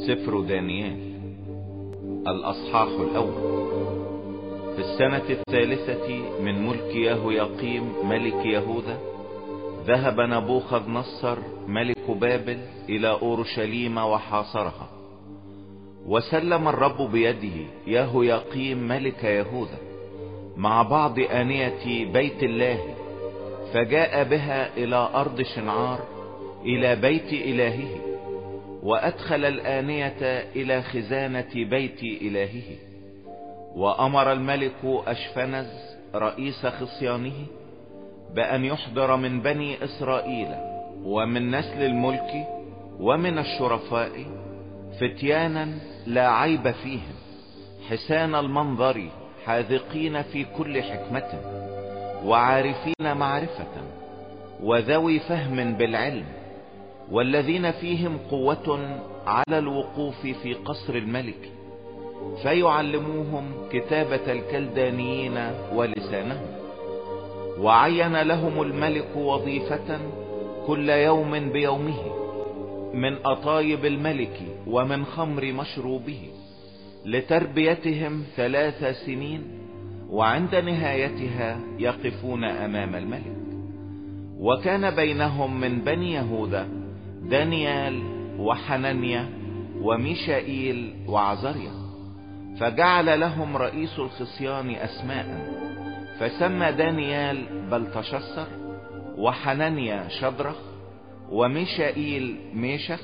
سفر دانيال الأصحاح الأول. في السنة الثالثة من ملك يهوياقيم ملك يهوذا ذهب نبوخذ نصر ملك بابل إلى أورشليم وحاصرها، وسلم الرب بيده يهوياقيم ملك يهوذا مع بعض آنية بيت الله، فجاء بها إلى أرض شنعار إلى بيت إلهه، وأدخل الآنية إلى خزانة بيت إلهه. وأمر الملك أشفنز رئيس خصيانه بأن يحضر من بني إسرائيل ومن نسل الملك ومن الشرفاء فتيانا لا عيب فيهم، حسان المنظر، حاذقين في كل حكمة، وعارفين معرفة، وذوي فهم بالعلم، والذين فيهم قوة على الوقوف في قصر الملك، فيعلموهم كتابة الكلدانيين ولسانهم. وعين لهم الملك وظيفة كل يوم بيومه من أطايب الملك ومن خمر مشروبه، لتربيتهم 3 سنين، وعند نهايتها يقفون أمام الملك. وكان بينهم من بني يهوذا دانيال وحنانيا وميشائيل وعزريا، فجعل لهم رئيس الخصيان أسماء، فسمى دانيال بلتشسر، وحنانيا شدرخ، وميشائيل ميشخ،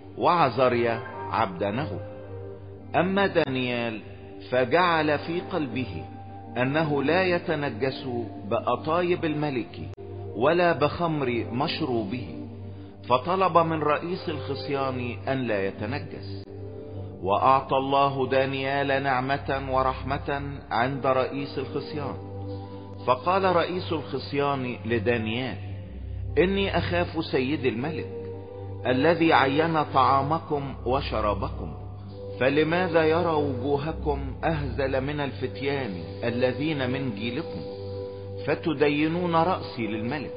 وعزريا عبدنغو. أما دانيال فجعل في قلبه أنه لا يتنجس بأطايب الملك ولا بخمر مشروبه، فطلب من رئيس الخصيان أن لا يتنجس. وأعطى الله دانيال نعمة ورحمة عند رئيس الخصيان. فقال رئيس الخصيان لدانيال: إني أخاف سيد الملك الذي عين طعامكم وشرابكم، فلماذا يرى وجوهكم أهزل من الفتيان الذين من جيلكم، فتدينون رأسي للملك؟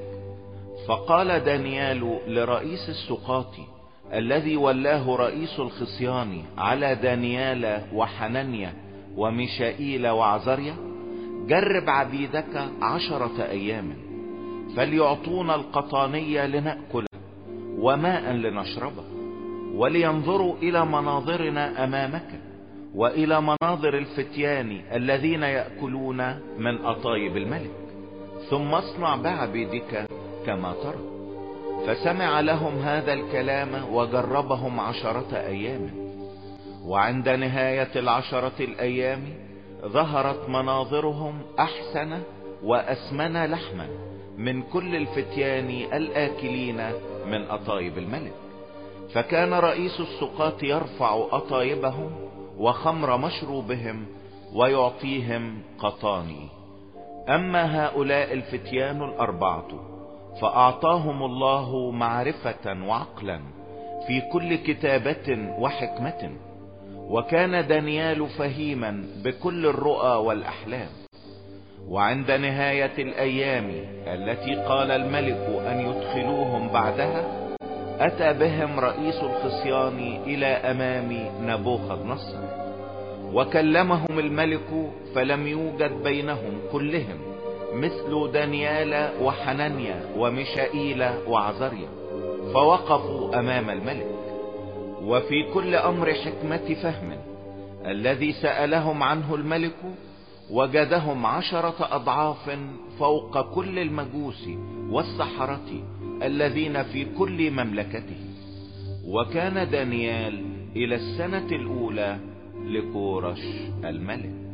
فقال دانيال لرئيس السقاط الذي ولاه رئيس الخصيان على دانيال وحنانيا وميشائيل وعزريا: جرب عبيدك 10 أيام، فليعطونا القطانية لنأكل وماء لنشربه، ولينظروا إلى مناظرنا أمامك وإلى مناظر الفتيان الذين يأكلون من أطايب الملك، ثم اصنع بعبيدك كما ترى. فسمع لهم هذا الكلام وجربهم 10 أيام. وعند نهاية 10 الأيام ظهرت مناظرهم أحسن وأسمن لحما من كل الفتيان الآكلين من أطايب الملك. فكان رئيس السقاط يرفع أطايبهم وخمر مشروبهم ويعطيهم قطاني. أما هؤلاء الفتيان 4 فأعطاهم الله معرفة وعقلا في كل كتابة وحكمة. وكان دانيال فهيما بكل الرؤى والأحلام. وعند نهاية الأيام التي قال الملك أن يدخلوهم بعدها، أتى بهم رئيس الخصيان إلى أمام نبوخذ نصر، وكلمهم الملك، فلم يوجد بينهم كلهم مثل دانيال وحنانيا وميشائيل وعزريا، فوقفوا أمام الملك. وفي كل أمر حكمة فهم الذي سألهم عنه الملك وجدهم 10 أضعاف فوق كل المجوس والسحرة الذين في كل مملكته. وكان دانيال إلى السنة الأولى لكورش الملك.